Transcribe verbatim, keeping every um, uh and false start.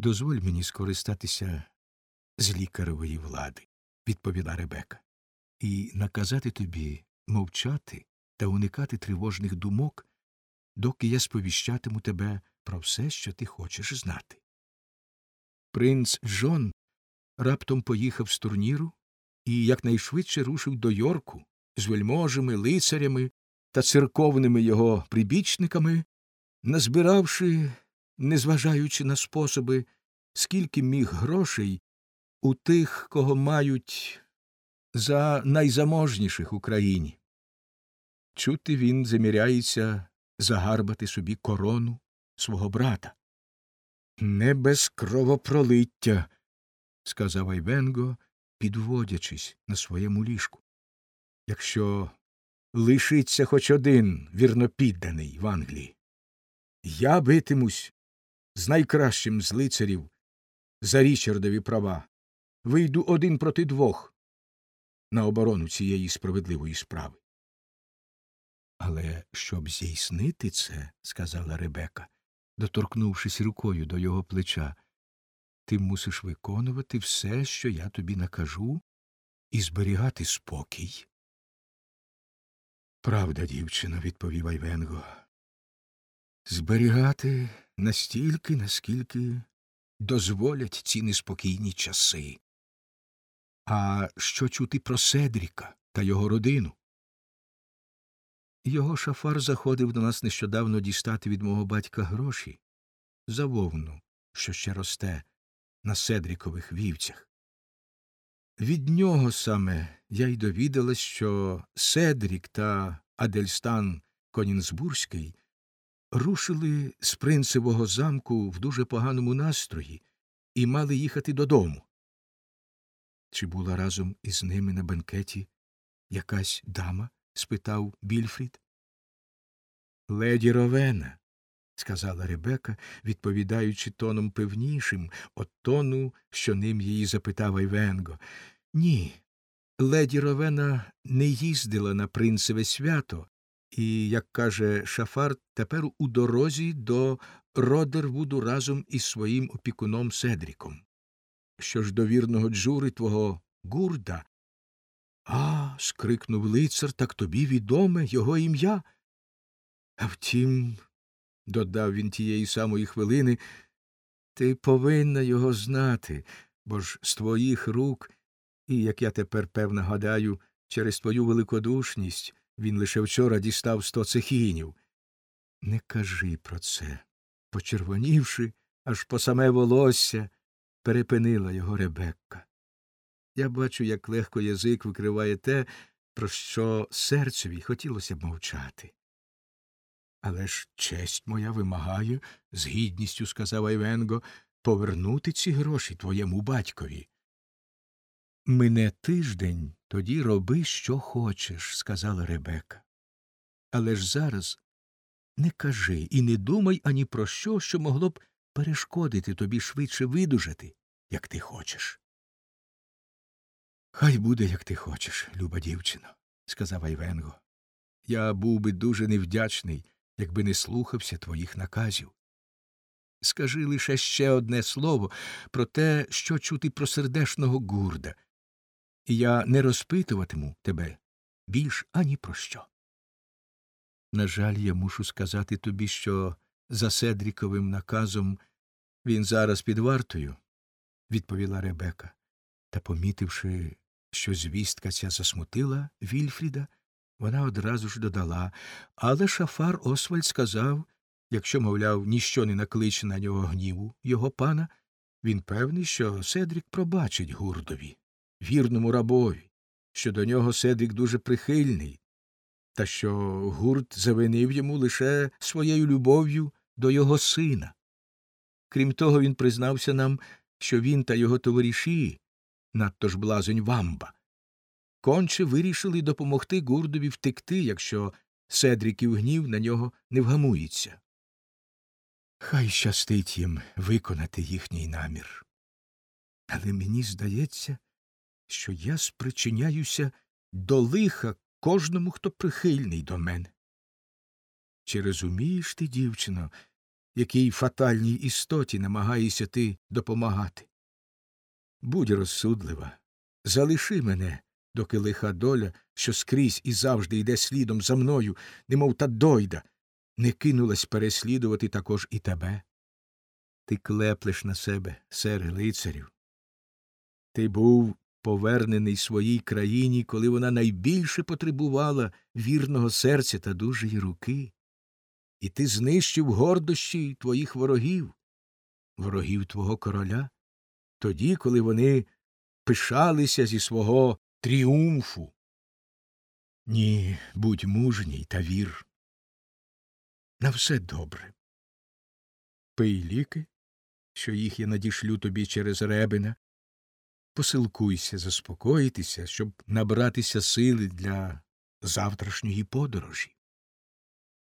Дозволь мені скористатися з лікаревої влади, відповіла Ребека, і наказати тобі мовчати та уникати тривожних думок, доки я сповіщатиму тебе про все, що ти хочеш знати. Принц Джон раптом поїхав з турніру і якнайшвидше рушив до Йорку з вельможами, лицарями та церковними його прибічниками, назбиравши, незважаючи на способи, скільки міг грошей у тих, кого мають за найзаможніших у країні. Чути він заміряється загарбати собі корону свого брата. «Не без кровопролиття», – сказав Айвенго, підводячись на своєму ліжку. «Якщо лишиться хоч один вірнопідданий в Англії, я битимусь з найкращим з лицарів за Річардові права, вийду один проти двох на оборону цієї справедливої справи». «Але щоб здійснити це, – сказала Ребека, доторкнувшись рукою до його плеча, – ти мусиш виконувати все, що я тобі накажу, і зберігати спокій». «Правда, дівчино, – відповів Айвенго, – зберігати настільки, наскільки дозволять ці неспокійні часи. А що чути про Седріка та його родину?» «Його шафар заходив до нас нещодавно дістати від мого батька гроші за вовну, що ще росте на Седрікових вівцях. Від нього саме я й довідалась, що Седрік та Адельстан Конінсбурзький рушили з принцевого замку в дуже поганому настрої і мали їхати додому». «Чи була разом із ними на бенкеті якась дама?» – спитав Вільфрід. «Леді Ровена», – сказала Ребека, відповідаючи тоном певнішим от тону, що ним її запитав Айвенго. «Ні, леді Ровена не їздила на принцеве свято, і, як каже шафар, тепер у дорозі до Родервуду разом із своїм опікуном Седріком. Що ж до вірного Джури твого Гурда?» «А, – скрикнув лицар, – так тобі відоме його ім'я? А втім, – додав він тієї самої хвилини, – ти повинна його знати, бо ж з твоїх рук, і, як я тепер певно гадаю, через твою великодушність він лише вчора дістав сто цехінів». «Не кажи про це», – почервонівши, аж по саме волосся, перепинила його Ребекка. «Я бачу, як легко язик викриває те, про що серцеві хотілося б мовчати». «Але ж честь моя вимагає, – з гідністю сказав Айвенго, – повернути ці гроші твоєму батькові». «Мине тиждень, тоді роби, що хочеш», – сказала Ребека. «Але ж зараз не кажи і не думай ані про що, що могло б перешкодити тобі швидше видужати, як ти хочеш». «Хай буде, як ти хочеш, люба дівчино», – сказав Айвенго. «Я був би дуже невдячний, якби не слухався твоїх наказів. Скажи лише ще одне слово про те, що чути про сердешного Гурда, і я не розпитуватиму тебе більш ані про що». «На жаль, я мушу сказати тобі, що за Седріковим наказом він зараз під вартою», – відповіла Ребека, та, помітивши, що звістка ця засмутила Вільфріда, вона одразу ж додала: «Але шафар Освальд сказав, якщо, мовляв, ніщо не накличе на нього гніву його пана, він певний, що Седрік пробачить Гурдові, вірному рабові, що до нього Седрік дуже прихильний, та що Гурд завинив йому лише своєю любов'ю до його сина. Крім того, він признався нам, що він та його товариші, надто ж блазень Вамба, конче вирішили допомогти Гурдові втекти, якщо Седріків гнів на нього не вгамується. Хай щастить їм виконати їхній намір. Але мені здається, що я спричиняюся до лиха кожному, хто прихильний до мене. Чи розумієш ти, дівчино, якій фатальній істоті намагаєшся ти допомагати. Будь розсудлива, залиши мене, доки лиха доля, що скрізь і завжди йде слідом за мною, немов та дойда, не кинулась переслідувати також і тебе. Ти клеплеш на себе, сере лицарю. Ти був повернений своїй країні, коли вона найбільше потребувала вірного серця та дужої руки. І ти знищив гордощі твоїх ворогів, ворогів твого короля, тоді, коли вони пишалися зі свого тріумфу. Ні, будь мужній та вір. На все добре. Пий ліки, що їх я надішлю тобі через Ребеня. Посилкуйся заспокоїтися, щоб набратися сили для завтрашньої подорожі.